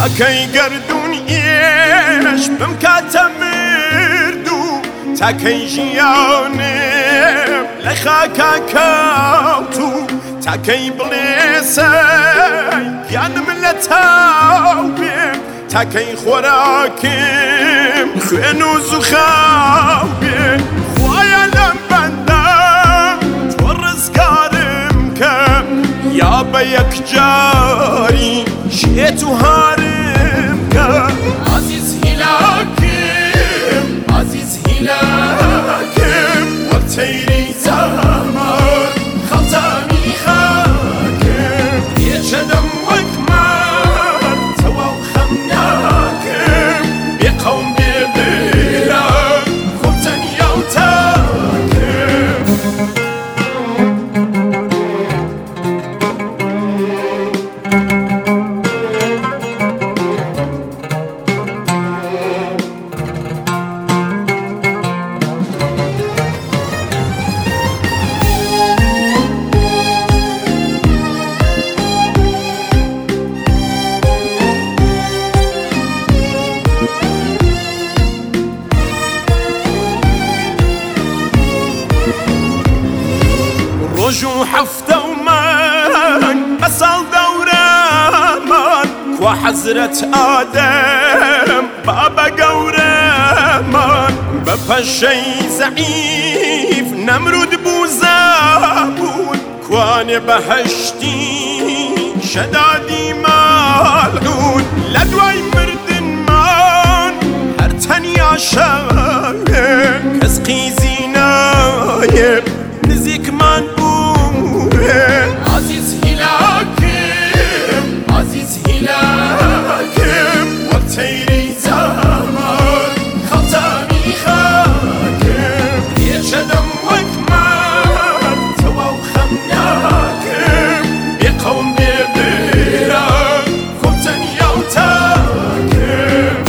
تاكي قردون إيش بمكاتم مردو تاكي جيانم لخاكا كاوتو تاكي بليسي يانم لتاوبيم تاكي خوراكم خوينو زخاوبيم خوايا لمبندم تورز كارم كم يا بيك جاري شيتو هارم كم عزيز هلاكم عزيز هلاكم وقتيري زمان خلطاني خاكم يجدم وكمان توا وخمناكم بقوم ببيران خبتني يوتاكم رجو حفته ومان أصل دورامان كوا حزرة آدم بابا قورامان بفشي زعيف نمرود بوزابون كواني بهشتي شدادي مالعون لدواي مردن مان هرتني عشاق كزقي زينايب نزيك من عزيز هلاكم عزيز هلاكم وقتيري زمان خلطاني خاكم يجدم وكمان توا وخمناكم بقوم ببيران خبتني يوتاكم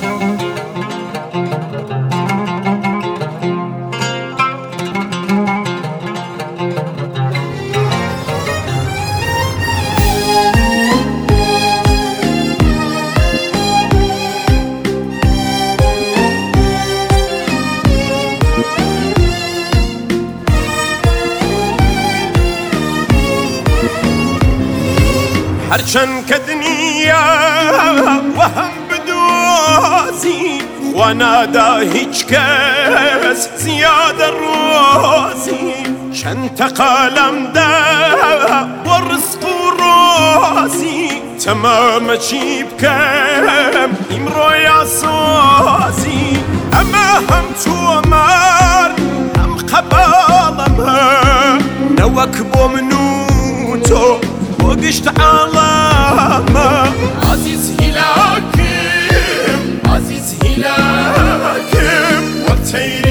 هرچن كدنيا وهم بدوزي وانا دا هيج كس زيادة روزي شنت قلم دا والرزق روزي تمام جيب كم امرو يا صوزي اما هم تومار هم قبالما نوكبو منوتو وقشت عالما عزيز هلاكم عزيز هلاكم وقتيري